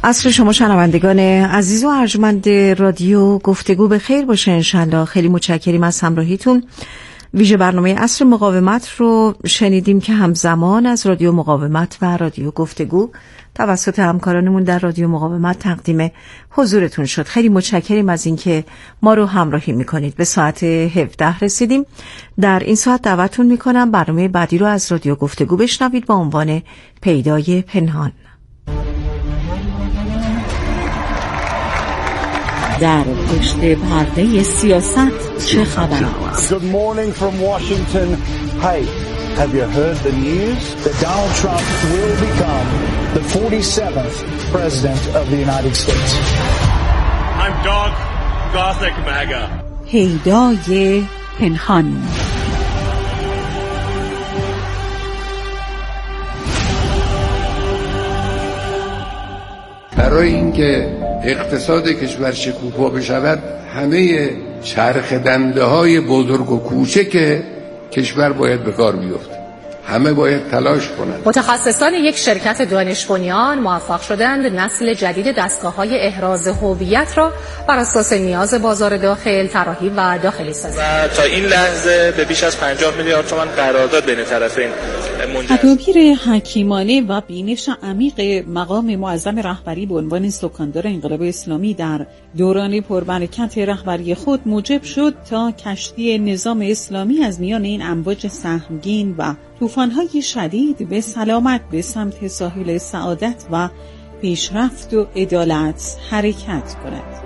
عصر شما شنوندگان عزیز و ارجمند رادیو گفتگو به خیر باشه انشالله. خیلی متشکریم از همراهیتون. ویژه برنامه عصر مقاومت رو شنیدیم که همزمان از رادیو مقاومت و رادیو گفتگو توسط همکارانمون در رادیو مقاومت تقدیم حضورتون شد. خیلی متشکریم از اینکه ما رو همراهی میکنید. به ساعت 17 رسیدیم. در این ساعت دعوتتون میکنم برنامه بعدی رو از رادیو گفتگو بشنوید با عنوان پیدای پنهان. در پشت پرده سیاست چه خبر است؟ Good morning from Washington. Hey, have you heard the news that Donald Trump will become the 47th president of the United States? I'm Doug Gothic MAGA. پیدای پنهان. برای اینکه اقتصاد کشور شکوفا بشود همه چرخ دنده های بزرگ و کوچک کشور باید به کار بیفته. همه باید تلاش کنند. متخصصان یک شرکت دانش بنیان موفق شدند نسل جدید دستگاه‌های احراز هویت را بر اساس نیاز بازار داخل طراحی و داخلی سازند. و تا این لحظه به بیش از 50 میلیارد تومان قرارداد بین طرفین منجر. تدابیر حکیمانه و بینش عمیق مقام معظم رهبری به عنوان سکاندار انقلاب اسلامی در دوران پربرکت رهبری خود موجب شد تا کشتی نظام اسلامی از میان این امواج سهمگین و طوفان‌های شدید به سلامت به سمت ساحل سعادت و پیشرفت و عدالت حرکت کند.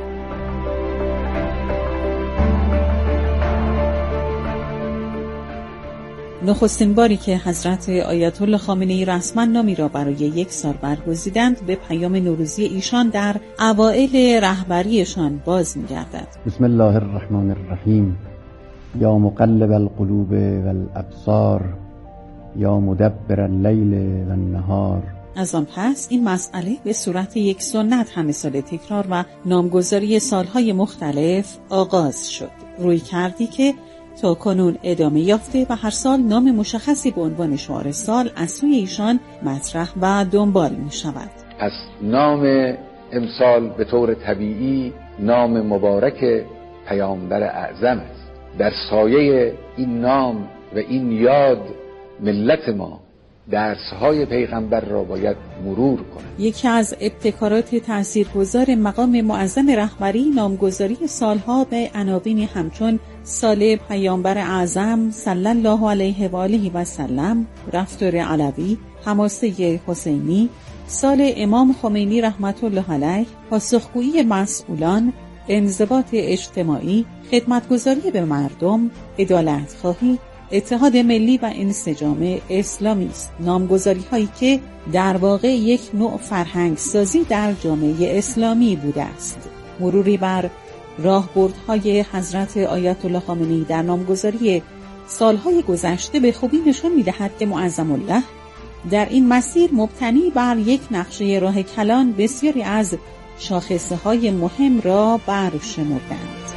نخستین باری که حضرت آیت الله خامنه‌ای رسما نامی را برای 1 سال برگزیدند به پیام نوروزی ایشان در اوائل رهبریشان باز می‌گردد. بسم الله الرحمن الرحیم. یا مقلب القلوب والابصار یا مدبر اللیل و النهار. از آن پس این مسئله به صورت یک سنت همه ساله تکرار و نامگذاری سالهای مختلف آغاز شد. روی کردی که تا کنون ادامه یافته و هر سال نام مشخصی به عنوان شعار سال از سوی ایشان مطرح و دنبال می شود. از نام امسال به طور طبیعی نام مبارک پیامبر اعظم است. در سایه این نام و این یاد ملت ما درس‌های پیغمبر را باید مرور کنند. یکی از ابتکارات تاثیرگذار مقام معظم رهبری نامگذاری سالها به عناوینی همچون سال پیامبر اعظم صلی الله علیه و آله و سلم، رفتار علوی، حماسه حسینی، سال امام خمینی رحمت الله علیه، پاسخگویی مسئولان، انضباط اجتماعی، خدمتگزاری به مردم، عدالت خواهی، اتحاد ملی و انسجام اسلامی است. نامگذاری هایی که در واقع یک نوع فرهنگ سازی در جامعه اسلامی بوده است. مروری بر راهبردهای حضرت آیت الله خامنه‌ای در نامگذاری سالهای گذشته به خوبی نشان می‌دهد که معظم الله در این مسیر مبتنی بر یک نقشه راه کلان بسیاری از شاخصه‌های مهم را برشمردند.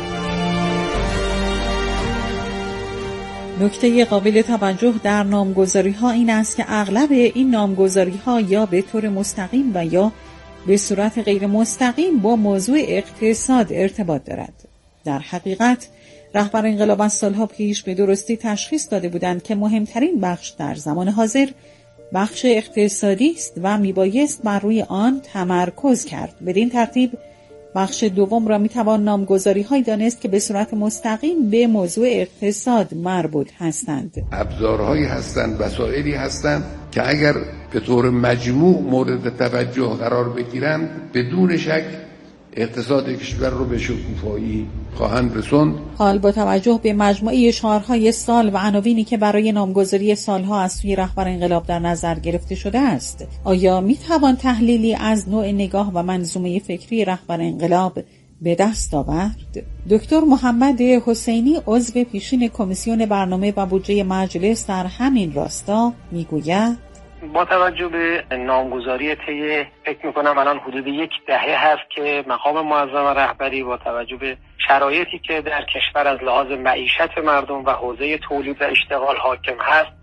نکته قابل توجه در نامگذاری‌ها این است که اغلب این نامگذاری‌ها یا به طور مستقیم و یا به صورت غیر مستقیم با موضوع اقتصاد ارتباط دارد. در حقیقت رهبر انقلاب از سالها پیش به درستی تشخیص داده بودند که مهمترین بخش در زمان حاضر بخش اقتصادی است و میبایست بر روی آن تمرکز کرد. بدین ترتیب بخش دوم را میتوان نامگذاری‌هایی دانست که به صورت مستقیم به موضوع اقتصاد مربوط هستند. ابزارهایی هستند، وسایلی هستند که اگر به طور مجموع مورد توجه قرار بگیرند بدون شک اقتصاد کشور رو به شکوفایی خواهند رسوند. حال با توجه به مجموعه شعارهای سال و عناوینی که برای نامگذاری سالها از سوی رهبر انقلاب در نظر گرفته شده است، آیا میتوان تحلیلی از نوع نگاه و منظومه فکری رهبر انقلاب به دست آورد؟ دکتر محمد حسینی عضو پیشین کمیسیون برنامه و بودجه مجلس در همین راستا میگوید با توجه به نامگذاری طی فکر میکنم الان حدود 10 دهه هست که مقام معظم رهبری با توجه به شرایطی که در کشور از لحاظ معیشت مردم و حوزه تولید و اشتغال حاکم هست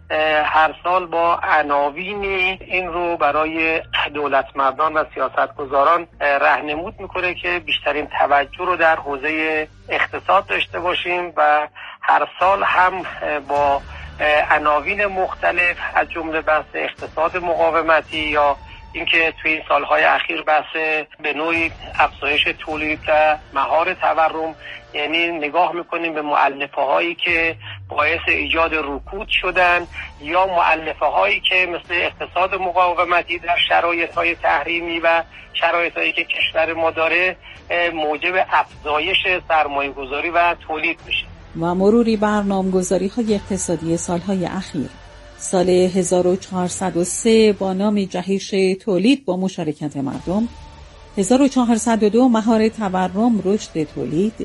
هر سال با عناوین این رو برای دولتمردان و سیاستگزاران راهنمود میکنه که بیشترین توجه رو در حوزه اقتصاد داشته باشیم و هر سال هم با عناوین مختلف از جمله بحث اقتصاد مقاومتی یا اینکه توی این سالهای اخیر بحث به نوعی افزایش تولید و مهار تورم، یعنی نگاه میکنیم به مؤلفه هایی که باعث ایجاد رکود شدن یا مؤلفه هایی که مثل اقتصاد مقاومتی در شرایط های تحریمی و شرایط هایی که کشور ما داره موجب افزایش سرمایه گذاری و تولید میشه. و مروری بر نامگذاری‌های اقتصادی سالهای اخیر. سال 1403 با نام جهش تولید با مشارکت مردم، 1402 مهار تورم رشد تولید،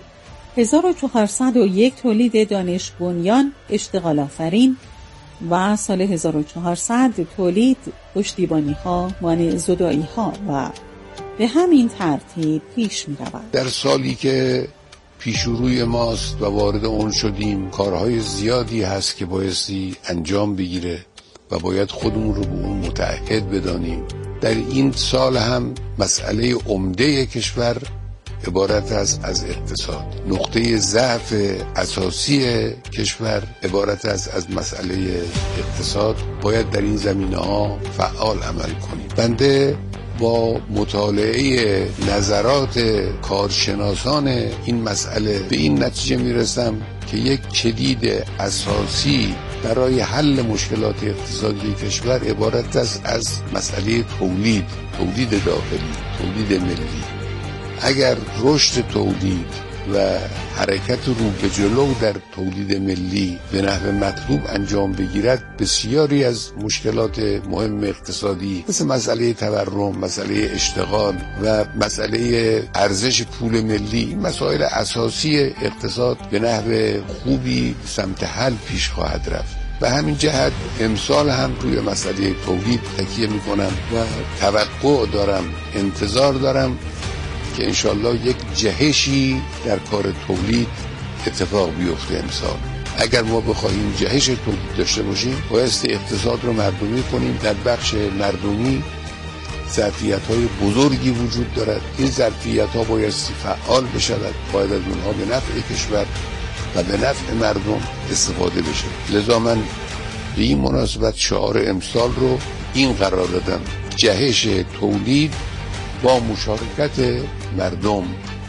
1401 تولید دانش بنیان اشتغال آفرین و سال 1400 تولید پشتیبانی‌ها مانع زدایی‌ها و به همین ترتیب پیش می‌رود. در سالی که پیشروی ماست و وارد اون شدیم، کارهای زیادی هست که بایستی انجام بگیره و باید خودمون رو به اون متعهد بدانیم. در این سال هم مسئله عمده کشور عبارت است از اقتصاد. نقطه ضعف اساسی کشور عبارت است از مسئله اقتصاد. باید در این زمینه‌ها فعال عمل کنیم. بنده با مطالعه نظرات کارشناسان این مسئله به این نتیجه میرسم که یک کلید اساسی برای حل مشکلات اقتصادی کشور عبارت است از مسئله تولید داخلی، تولید ملی. اگر رشد تولید و حرکت رو به جلو در تولید ملی به نحو مطلوب انجام بگیرد، بسیاری از مشکلات مهم اقتصادی مثل مسئله تورم، مسئله اشتغال و مسئله ارزش پول ملی، مسائل اساسی اقتصاد به نحو خوبی سمت حل پیش خواهد رفت. به همین جهت امسال هم روی مسئله تولید تکیه میکنم و توقع دارم، انتظار دارم که انشالله یک جهشی در کار تولید اتفاق بیفته امسال. اگر ما بخواهیم جهش تولید داشته باشیم، بایستی اقتصاد رو مردمی کنیم. در بخش مردمی ظرفیت‌های بزرگی وجود دارد. این ظرفیت‌ها بایستی فعال بشود، باید از اونها به نفع کشور و به نفع مردم استفاده بشه. لذا من به این مناسبت شعار امسال رو این قرار دادم: جهش تولید با مشارکت مردم.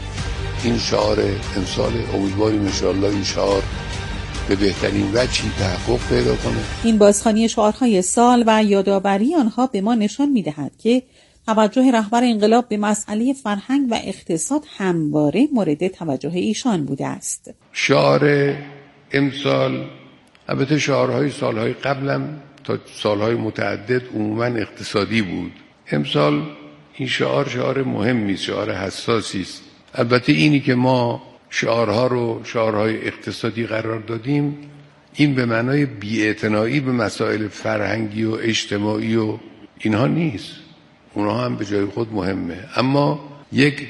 این شعار امسال، امیدواریم انشاءالله این شعار به بهترین وجهی تحقق پیدا کنه. این بازخوانی شعارهای سال و یادآوری آنها به ما نشان می‌دهد که توجه رهبر انقلاب به مسئله فرهنگ و اقتصاد همواره مورد توجه ایشان بوده است. شعار امسال، البته شعارهای سالهای قبلم تا سالهای متعدد عموماً اقتصادی بود. امسال این شعار مهمی است، شعار حساسی است. البته اینی که ما شعارها رو شعارهای اقتصادی قرار دادیم، این به معنای بی‌اعتنایی به مسائل فرهنگی و اجتماعی و اینها نیست. اونها هم به جای خود مهمه، اما یک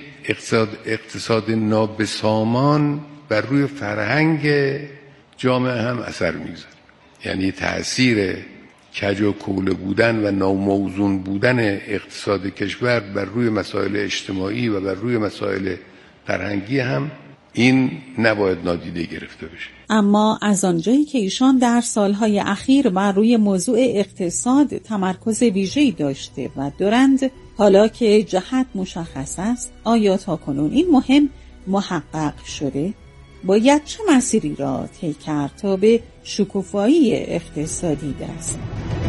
اقتصاد نابسامان بر روی فرهنگ جامعه هم اثر میگذاره. یعنی تأثیر کج و کوله بودن و ناموزون بودن اقتصاد کشور بر روی مسائل اجتماعی و بر روی مسائل فرهنگی هم این نباید نادیده گرفته بشه. اما از آنجایی که ایشان در سالهای اخیر بر روی موضوع اقتصاد تمرکز ویژه‌ای داشته و دارند، حالا که جهت مشخص است، آیا تاکنون این مهم محقق شده؟ باید چه مسیری را طی کرد تا به شکوفایی اقتصادی برسد؟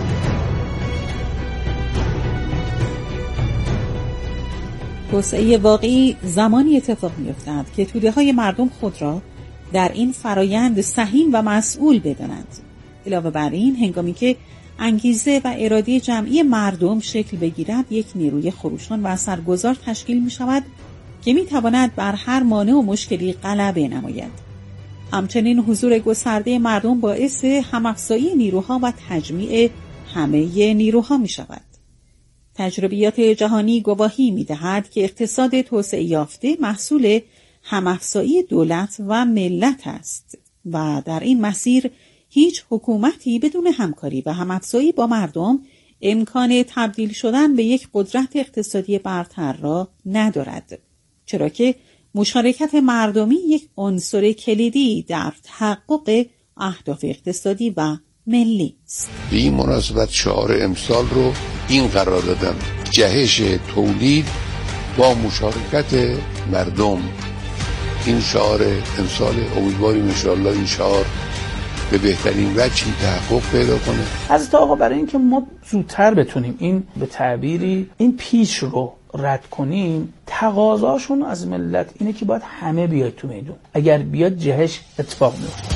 توسعه واقعی زمانی اتفاق می‌افتد که توده‌های مردم خود را در این فرایند سهیم و مسئول بدانند. علاوه بر این، هنگامی که انگیزه و اراده جمعی مردم شکل بگیرد، یک نیروی خروشان و اثرگذار تشکیل می‌شود که می‌تواند بر هر مانع و مشکلی غلبه نماید. همچنین حضور گسترده مردم باعث همافزایی نیروها و تجمیع همه نیروها می‌شود. تجربیات جهانی گواهی می‌دهد که اقتصاد توسعه یافته محصول همافزایی دولت و ملت است و در این مسیر هیچ حکومتی بدون همکاری و هم‌افزایی با مردم امکان تبدیل شدن به یک قدرت اقتصادی برتر را ندارد، چرا که مشارکت مردمی یک عنصر کلیدی در تحقق اهداف اقتصادی و ملی است. به این مناسبت شعار امسال رو این قرار دادم: جهش تولید با مشارکت مردم. این شعار امسال، امیدواریم انشاءالله این شعار به بهترین وجهی تحقق پیدا کنه. حضرت آقا برای اینکه ما زودتر بتونیم این به تعبیری این پیچ رو رد کنیم، تقاضاشون از ملت اینه که باید همه بیاد تو میدون. اگر بیاد جهش اتفاق میفته.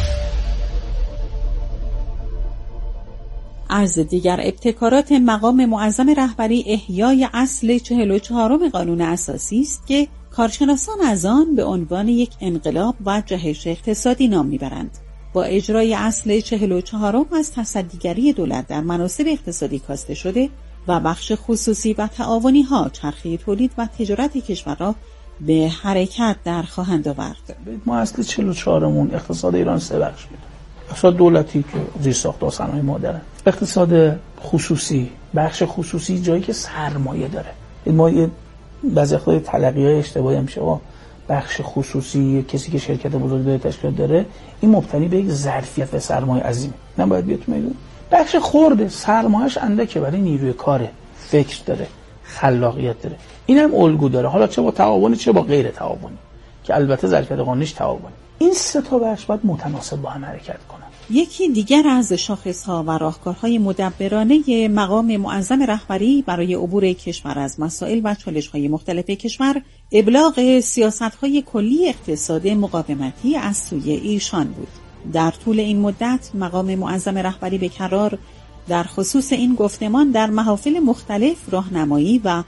از دیگر ابتکارات مقام معظم رهبری احیای اصل 44 قانون اساسی است که کارشناسان از آن به عنوان یک انقلاب و جهش اقتصادی نام میبرند. با اجرای اصل 44 از تصدیگری دولت در مناصب اقتصادی کاسته شده و بخش خصوصی و تعاونی ها چرخه تولید و تجارت کشور را به حرکت در خواهند آورد. ما اصل 44مون اقتصاد ایران 3 بخش میده. اقتصاد دولتی که زیر ساختار صنایع مادره، اقتصاد خصوصی، بخش خصوصی جایی که سرمایه داره. ما بعضی وقتا تلقی‌های اشتباهی میشه، بخش خصوصی کسی که شرکت بزرگ داره تشکیل داره، این مبتنی به یک ظرفیت و سرمایه عظیم، نباید بیاد تو میدون. بخش خرده، سرمایه‌اش اندکه، برای نیروی کاره، فکر داره، خلاقیت داره، اینم الگو داره، حالا چه با تعاونی چه با غیر تعاونی، که البته ظرفیت قانونیش تعاونی. این 3 تا بخش باید متناسب با هم حرکت کنن. یکی دیگر از شاخص‌ها و راهکارهای مدبرانه مقام معظم رهبری برای عبور کشور از مسائل و چالش‌های مختلف کشور، ابلاغ سیاست‌های کلی اقتصاد مقاومتی از سوی ایشان بود. در طول این مدت مقام معظم رهبری به کرار در خصوص این گفتمان در محافل مختلف راهنمایی و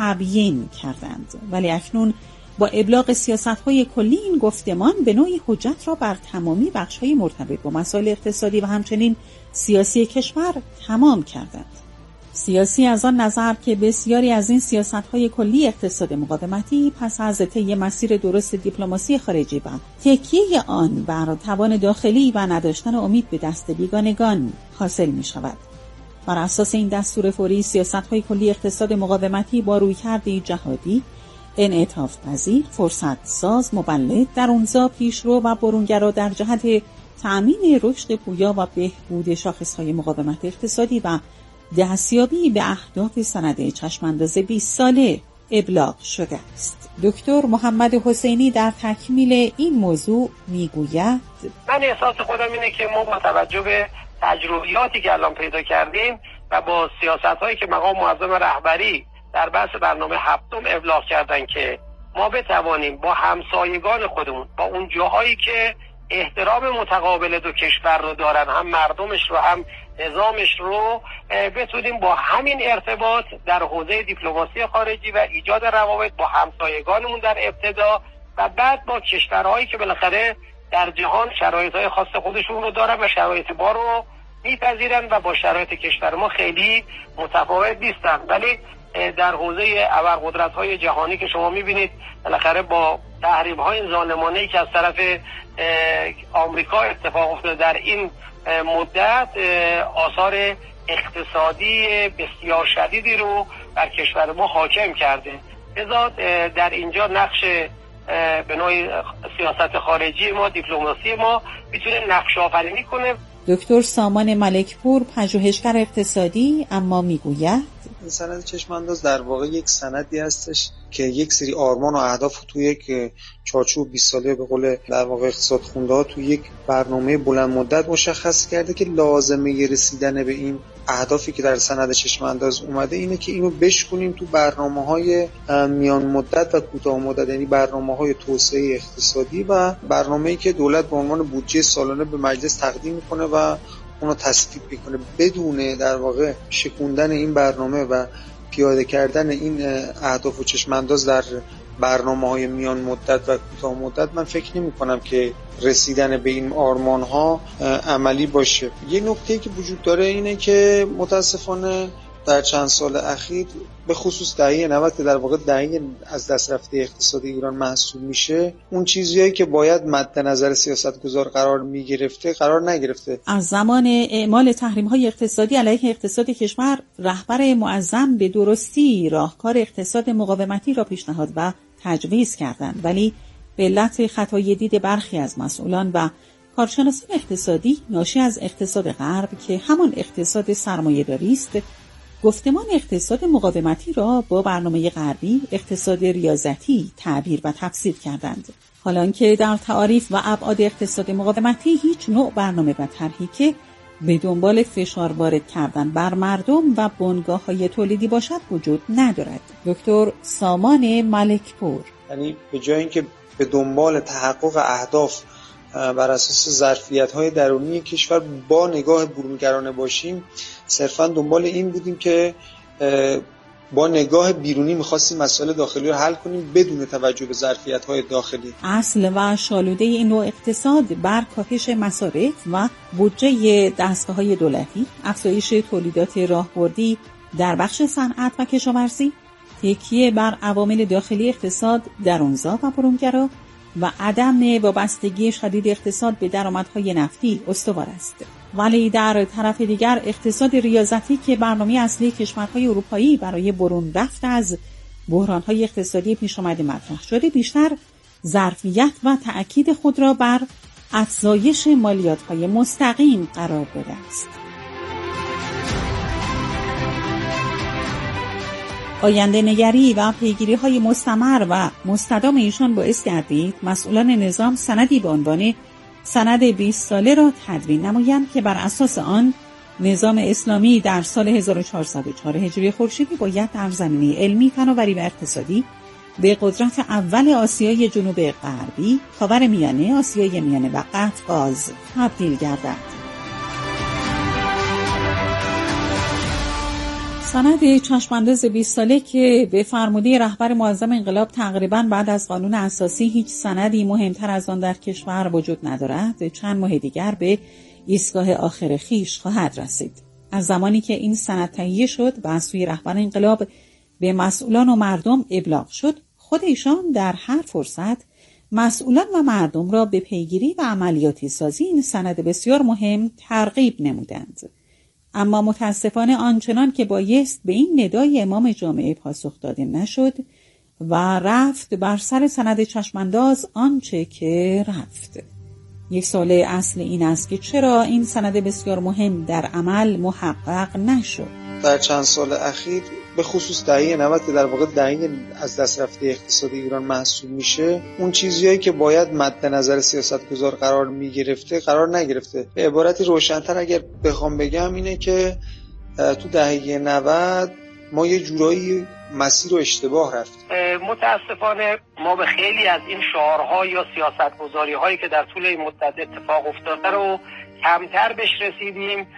تبیین کردند، ولی اکنون با ابلاغ سیاست‌های کلی این گفتمان به نوعی حجت را بر تمامی بخش‌های مرتبط با مسائل اقتصادی و همچنین سیاسی کشور تمام کردند. سیاسی از آن نظر که بسیاری از این سیاست‌های کلی اقتصاد مقاومتی پس از طی مسیر درست دیپلماسی خارجی و تکیه آن بر توان داخلی و نداشتن امید به دست بیگانگان حاصل می‌شود. بر اساس این دستور فوری سیاست‌های کلی اقتصاد مقاومتی با رویکردی جهادی، انعطاف پذیر، فرصت ساز، مبلد، درونزا، پیشرو و برونگرا در جهت تأمین رشد پویا و بهبود شاخص‌های مقاومت اقتصادی و دستیابی به اهداف سند چشمانداز 20 ساله ابلاغ شده است. دکتر محمد حسینی در تکمیل این موضوع میگوید: من احساس خودم اینه که ما با توجه به تجربیاتی که الان پیدا کردیم و با سیاست‌هایی که مقام معظم رهبری در بحث برنامه 7 ابلاغ کردن که ما بتوانیم با همسایگان خودمون، با اون جاهایی که احترام متقابل دو کشور رو دارن، هم مردمش رو هم نظامش رو، بتونیم با همین ارتباط در حوزه دیپلماسی خارجی و ایجاد روابط با همسایگانمون در ابتدا و بعد با کشورهایی که بالاخره در جهان شرایط‌های خاص خودشون رو دارن و شرایط ما رو میپذیرن و با شرایط کشور ما خیلی متفاوت نیستن، ولی در حوزه ابرقدرت‌های جهانی که شما می‌بینید بالاخره با تحریم‌های ظالمانه‌ای که از طرف آمریکا اتفاق افتاده در این مدت، آثار اقتصادی بسیار شدیدی رو بر کشور ما حاکم کرده. لذا در اینجا نقش به نوعی سیاست خارجی ما، دیپلماسی ما میتونه نقش آفرینی کنه. دکتر سامان ملکپور، پژوهشگر اقتصادی، اما میگوید این سند چشمانداز در واقع یک سندی هستش که یک سری آرمان و اهداف تو یک چارچوب 20 ساله به قول در واقع اقتصاد خونده‌ها تو یک برنامه بلند مدت مشخص کرده که لازمه رسیدن به این اهدافی که در سند چشمانداز اومده اینه که اینو بشکنیم تو برنامه‌های میان مدت و کوتاه مدت، یعنی برنامه‌های توسعه اقتصادی و برنامه‌ای که دولت به عنوان بودجه سالانه به مجلس تقدیم می‌کنه و اونو تصویب می‌کنه. بدون در واقع شکوندن این برنامه و پیاده کردن این اهداف و چشمانداز در برنامه‌های میان مدت و کوتاه مدت، من فکر نمی‌کنم که رسیدن به این آرمان‌ها عملی باشه. یه نکته‌ای که وجود داره اینه که متأسفانه در چند سال اخیر به خصوص دهه 90 که در واقع دهه از دست رفته اقتصاد ایران محسوب میشه، اون چیزیایی که باید مد نظر سیاستگزار قرار میگرفته قرار نگرفته. از زمان اعمال تحریم‌های اقتصادی علیه اقتصاد کشور، رهبر معظم به درستی راهکار اقتصاد مقاومتی را پیشنهاد و تجویز کردند، ولی به علت خطای دید برخی از مسئولان و کارشناسان اقتصادی ناشی از اقتصاد غرب که همان اقتصاد سرمایه‌داری است، گفتمان اقتصاد مقاومتی را با برنامه غربی اقتصاد ریاضتی تعبیر و تفسیر کردند. حالانکه در تعاریف و ابعاد اقتصاد مقاومتی هیچ نوع برنامه و طرحی که به دنبال فشار وارد کردن بر مردم و بنگاه‌های تولیدی باشد وجود ندارد. دکتر سامان ملکپور: یعنی به جای اینکه به دنبال تحقق اهداف بر اساس ظرفیت‌های درونی کشور با نگاه برونگرانه باشیم، صرفاً دنبال این بودیم که با نگاه بیرونی می‌خواستیم مسائل داخلی رو حل کنیم بدون توجه به ظرفیت‌های داخلی. اصل و شالوده این نوع اقتصاد بر کاهش مصارف و بودجه دستگاه‌های دولتی، افزایش تولیدات راهبردی در بخش صنعت و کشاورزی، تکیه بر عوامل داخلی اقتصاد درونزا و برونگرا و عدم وابستگی شدید اقتصاد به درآمدهای نفتی استوار است. ولی در طرف دیگر اقتصاد ریاضتی که برنامه اصلی کشورهای اروپایی برای برون رفت از بحرانهای اقتصادی پیش آمده مطرح شده، بیشتر ظرفیت و تأکید خود را بر افزایش مالیات‌های مستقیم قرار داده است. آینده نگری و پیگیری‌های مستمر و مستدام ایشان باعث گردید مسئولان نظام سندی به عنوان سند 20 ساله را تدوین نمایند که بر اساس آن نظام اسلامی در سال 1404 هجری خورشیدی باید در زمینه علمی، فناوری و اقتصادی به قدرت اول آسیای جنوب غربی، خاورمیانه، آسیای میانه و قفقاز تبدیل گردد. سند چشمانداز 20 ساله که به فرموده رهبر معظم انقلاب تقریباً بعد از قانون اساسی هیچ سندی مهمتر از آن در کشور وجود ندارد، چند ماه دیگر به ایستگاه آخر خویش خواهد رسید. از زمانی که این سند تهیه شد و از سوی رهبر انقلاب به مسئولان و مردم ابلاغ شد، خود ایشان در هر فرصت مسئولان و مردم را به پیگیری و عملیاتی سازی این سند بسیار مهم ترغیب نمودند. اما متاسفانه آنچنان که بایست به این ندای امام جامعه پاسخ داده نشد و رفت بر سر سند چشمانداز آنچه که رفت. یک سوال اصل این است که چرا این سند بسیار مهم در عمل محقق نشد؟ در چند سال اخیر به خصوص دهه 90 که در واقع دهه از دست رفته اقتصاد ایران محسوب میشه، اون چیزیایی که باید مد نظر سیاستگزار قرار میگرفته قرار نگرفته. به عبارتی روشن‌تر اگر بخوام بگم اینه که تو دهه 90 ما یه جورایی مسیر رو اشتباه رفتیم. متاسفانه ما به خیلی از این شعارها یا سیاستگزاری‌هایی که در طول این مدت اتفاق افتاده رو کمتر بهش رسیدیم.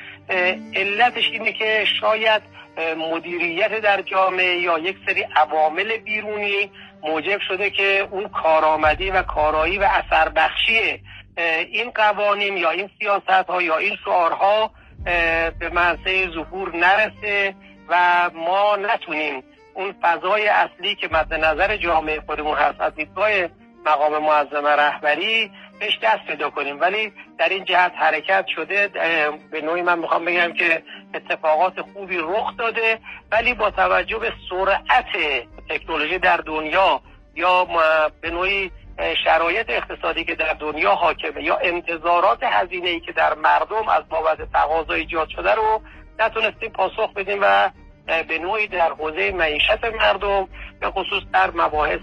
علتش اینه که شاید مدیریت در جامعه یا یک سری عوامل بیرونی موجب شده که اون کارآمدی و کارایی و اثر بخشی این قوانین یا این سیاست‌ها یا این شعارها به منصه ظهور نرسه و ما نتونیم اون فضای اصلی که مد نظر جامعه خودمون هست از دیدگاه مقام معظم رهبری بهش دست پیدا کنیم. ولی در این جهت حرکت شده. به نوعی من میخوام بگم که اتفاقات خوبی رخ داده، ولی با توجه به سرعت تکنولوژی در دنیا یا به نوعی شرایط اقتصادی که در دنیا حاکمه یا انتظارات هزینه‌ای که در مردم از بابت تقاضا ایجاد شده رو نتونستیم پاسخ بدیم و به نوعی در حوزه معیشت مردم به خصوص در مباحث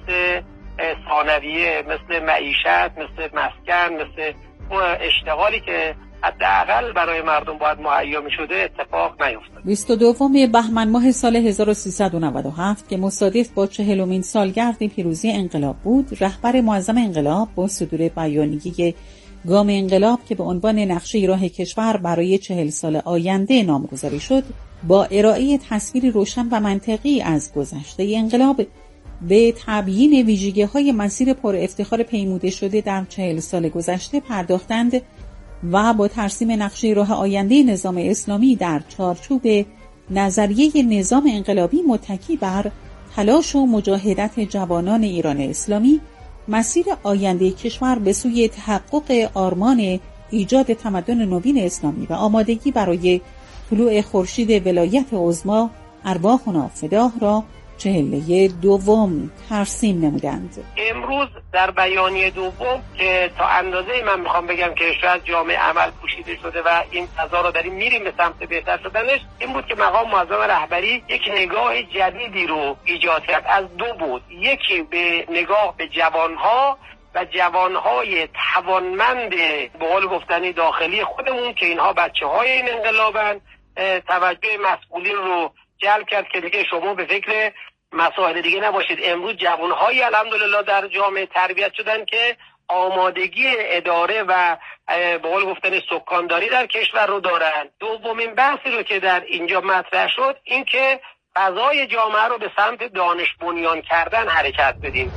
ثانویه مثل معیشت، مثل مسکن، مثل اشتغالی که حداقل برای مردم باید مهیا می‌شده اتفاق نیفتاد. 22 بهمن ماه سال 1397 که مصادف با 40مین سالگرد پیروزی انقلاب بود، رهبر معظم انقلاب با صدور بیانیه گام انقلاب که به عنوان نقشه راه کشور برای 40 سال آینده نامگذاری شد، با ارائه تصویری روشن و منطقی از گذشته انقلاب به تبیین ویژگی‌های مسیر پر افتخار پیموده شده در 40 سال گذشته پرداختند و با ترسیم نقشه راه آینده نظام اسلامی در چارچوب نظریه نظام انقلابی متکی بر تلاش و مجاهدت جوانان ایران اسلامی مسیر آینده کشور به سوی تحقق آرمان ایجاد تمدن نوین اسلامی و آمادگی برای طلوع خورشید ولایت عظما ارواحنا فداه را چهله دوم ترسیم نمودند. امروز در بیانیه دوم که تا اندازه من میخوام بگم که شاید جامعه عمل پوشیده شده و این فضا رو داریم میریم به سمت بهتر شدنش، این بود که مقام معظم رهبری یک نگاه جدیدی رو ایجاد کرد از دو بود. یکی به نگاه به جوانها و جوانهای توانمند به قول گفتنی داخلی خودمون که اینها بچه‌های این انقلابن، توجه مسئولین رو جلب کرد که دیگه شما به فکر مسائل دیگه نباشید. امروز جوانهایی الحمدلله در جامعه تربیت شدن که آمادگی اداره و به قول گفتن سکانداری در کشور رو دارن. دومین بحثی رو که در اینجا مطرح شد این که فضای جامعه رو به سمت دانش بنیان کردن حرکت بدیم.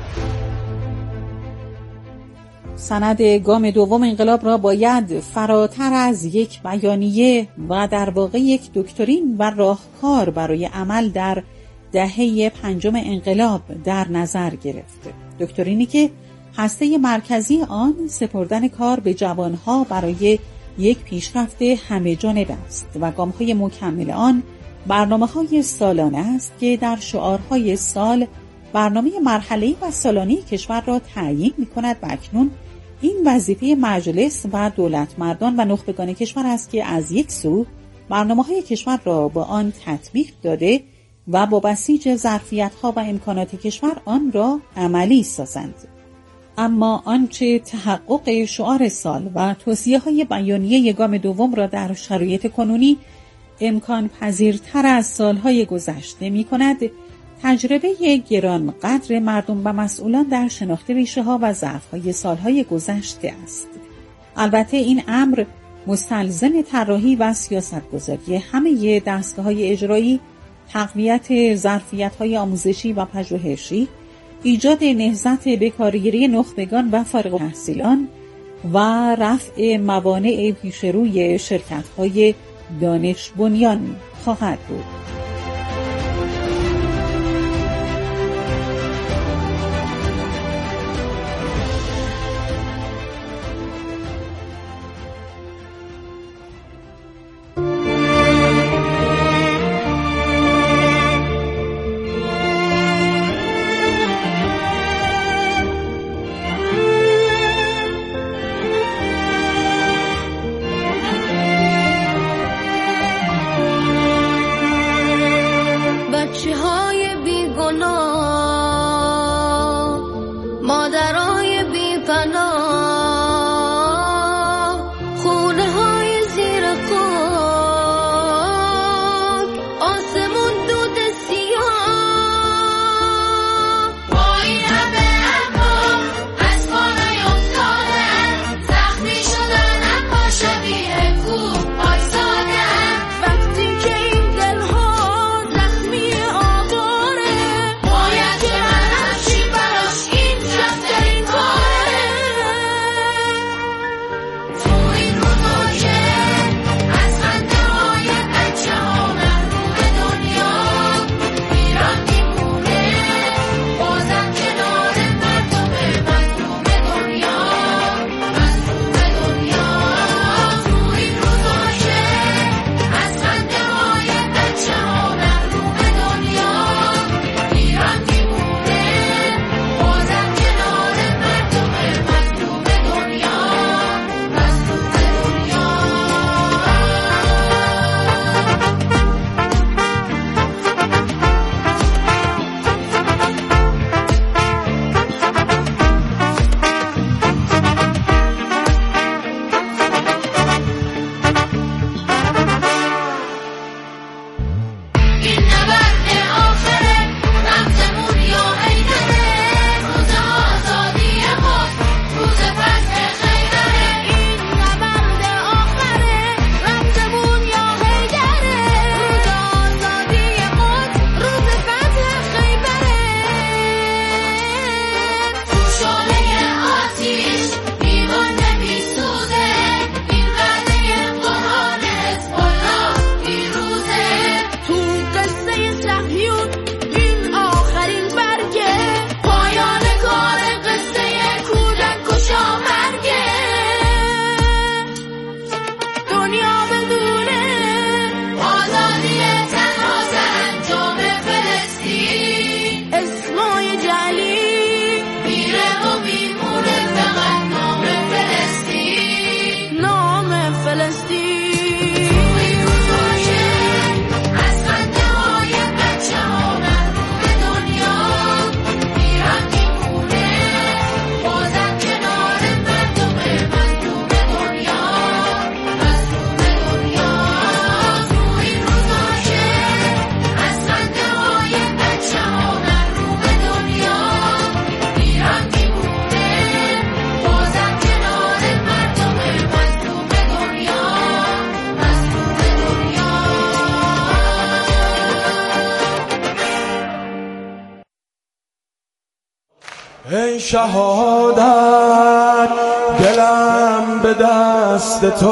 سند گام دوم انقلاب را باید فراتر از یک بیانیه و در واقع یک دکترین و راهکار برای عمل در دهه پنجم انقلاب در نظر گرفت. دکترینی که هسته مرکزی آن سپردن کار به جوانها برای یک پیشرفت همه جانبه است و گام‌های مکمل آن برنامه‌های سالانه است که در شعارهای سال برنامه مرحله‌ای و سالانه کشور را تعیین می‌کند و اکنون این وظیفه مجلس و دولتمردان و نخبگان کشور است که از یک سو برنامه‌های کشور را با آن تطبیق داده و با بسیج ظرفیت‌ها و امکانات کشور آن را عملی سازند. اما آنچه تحقق شعار سال و توصیه‌های بیانیه گام دوم را در شرایط کنونی امکان پذیرتر از سالهای گذشته می‌کند، تجربه گرانقدر مردم و مسئولان در شناخت ریشه‌ها و ضعف‌های سالهای گذشته است. البته این امر مستلزم طراحی و سیاست‌گذاری همه دستگاه‌های اجرایی، تقویت ظرفیت‌های آموزشی و پژوهشی، ایجاد نهضت به کارگیری نخبگان و فارغ التحصیلان و رفع موانع پیشروی شرکت‌های دانش بنیان خواهد بود. ای شهادت دلم به دست تو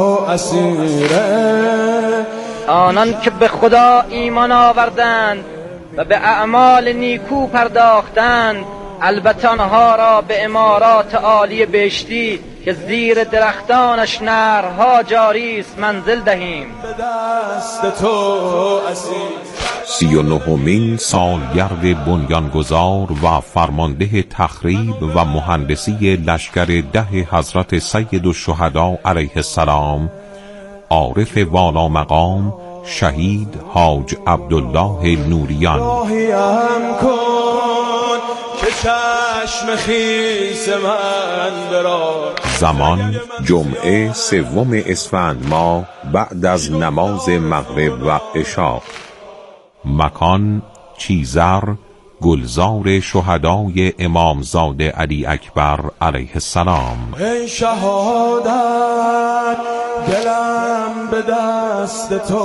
اسیره، آنان که به خدا ایمان آوردند و به اعمال نیکو پرداختند، البته آنها را به امارات عالی بهشتی که زیر درختانش نهرها جاری است منزل دهیم. به دست تو اسیر. 39مین سالگرد بنیانگذار و فرمانده تخریب و مهندسی لشکر 10 حضرت سید الشهدا علیه السلام، عارف والا مقام شهید حاج عبدالله نوریان. راهیم کن که چشم خیس من برا. زمان جمعه 3 اسفند ماه بعد از نماز مغرب و عشا. مکان چیزر، گلزار شهدای امامزاده علی اکبر علیه السلام. ای شهادت دلم به دست تو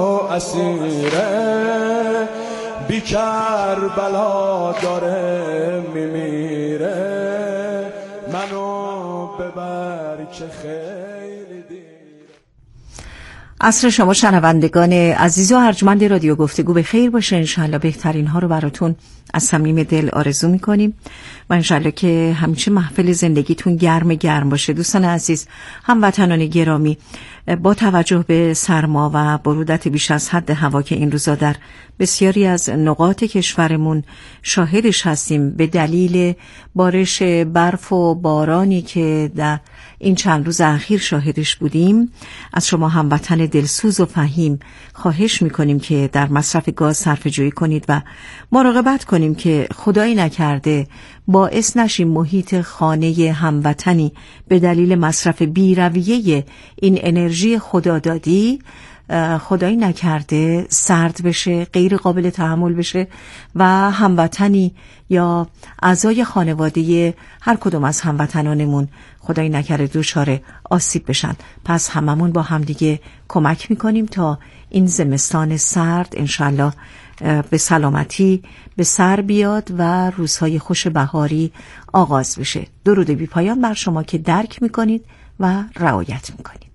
اسیره، بی کربلا داره میمیره، منو ببر که خیلی دیر. عصر شما شنوندگان عزیز و ارجمند رادیو گفتگو به خیر باشه. انشالله بهترین ها رو براتون از صمیم دل آرزو میکنیم و انشالله که همیشه محفل زندگیتون گرم باشه. دوستان عزیز، هموطنان گرامی، با توجه به سرما و برودت بیش از حد هوا که این روزا در بسیاری از نقاط کشورمون شاهدش هستیم، به دلیل بارش برف و بارانی که در این چند روز اخیر شاهدش بودیم، از شما هموطن دلسوز و فهیم خواهش میکنیم که در مصرف گاز صرفه‌جویی کنید و مراقبت کنیم که خدایی نکرده باعث نشیم محیط خانه هموطنی به دلیل مصرف بی‌رویه این انرژی خدادادی خدایی نکرده سرد بشه، غیر قابل تحمل بشه و هموطنی یا اعضای خانواده هر کدوم از هموطنانمون خدایی نکرده دچار آسیب بشن. پس هممون با همدیگه کمک میکنیم تا این زمستان سرد انشالله به سلامتی به سر بیاد و روزهای خوش بهاری آغاز بشه. درود بی پایان بر شما که درک میکنید و رعایت میکنید.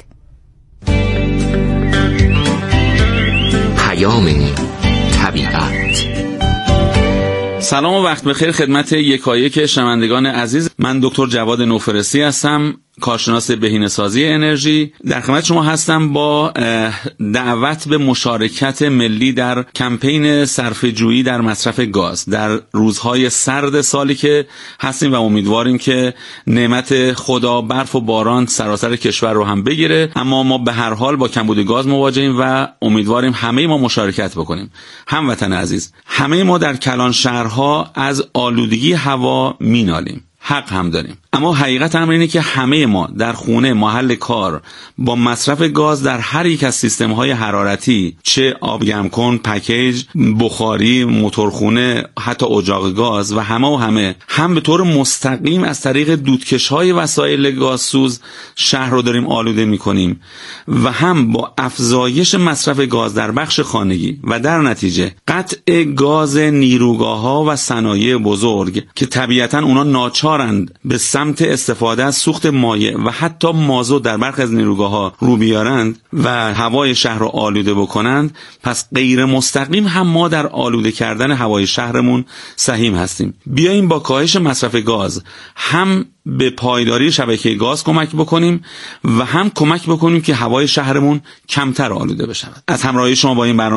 پیام طبیعت. سلام و وقت بخیر خدمت یکایک شنوندگان عزیز. من دکتر جواد نوفرسی هستم، کارشناس بهینه‌سازی انرژی. در خدمت شما هستم با دعوت به مشارکت ملی در کمپین صرفه‌جویی در مصرف گاز در روزهای سرد سالی که هستیم و امیدواریم که نعمت خدا برف و باران سراسر کشور رو هم بگیره، اما ما به هر حال با کمبود گاز مواجهیم و امیدواریم همه ما مشارکت بکنیم. هموطن عزیز، همه ما در کلان شهرها از آلودگی هوا مینالیم، حق هم داریم، اما حقیقت امر اینه که همه ما در خونه، محل کار با مصرف گاز در هر یک از سیستم‌های حرارتی، چه آبگرم کن، پکیج، بخاری، موتورخونه، حتی اجاق گاز و همه هم به طور مستقیم از طریق دودکش‌های وسایل گازسوز شهر رو داریم آلوده می‌کنیم و هم با افزایش مصرف گاز در بخش خانگی و در نتیجه قطع گاز نیروگاه‌ها و صنایع بزرگ که طبیعتاً اونا ناچارند به سمت استفاده از سوخت مایع و حتی مازوت در برخی از نیروگاه‌ها رو بیارند و هوای شهر رو آلوده بکنند، پس غیر مستقیم هم ما در آلوده کردن هوای شهرمون سهیم هستیم. بیاییم با کاهش مصرف گاز هم به پایداری شبکه گاز کمک بکنیم و هم کمک بکنیم که هوای شهرمون کمتر آلوده بشه. از همراهی شما با این برنامه